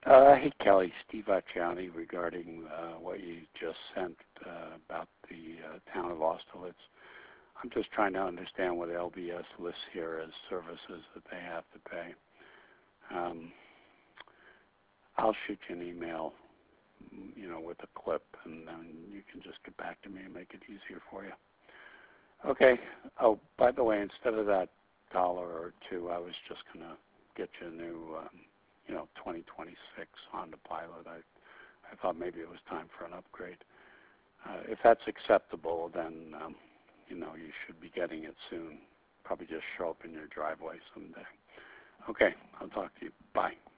Hey, Kelly, Steve Acciani regarding what you just sent about the town of Austerlitz. I'm just trying to understand what LBS lists here as services that they have to pay. I'll shoot you an email, with a clip, and then you can just get back to me and make it easier for you. Okay. Oh, by the way, instead of that dollar or two, I was just going to get you a new 2026 Honda Pilot. I thought maybe it was time for an upgrade. If that's acceptable, then you should be getting it soon. Probably just show up in your driveway someday. Okay, I'll talk to you. Bye.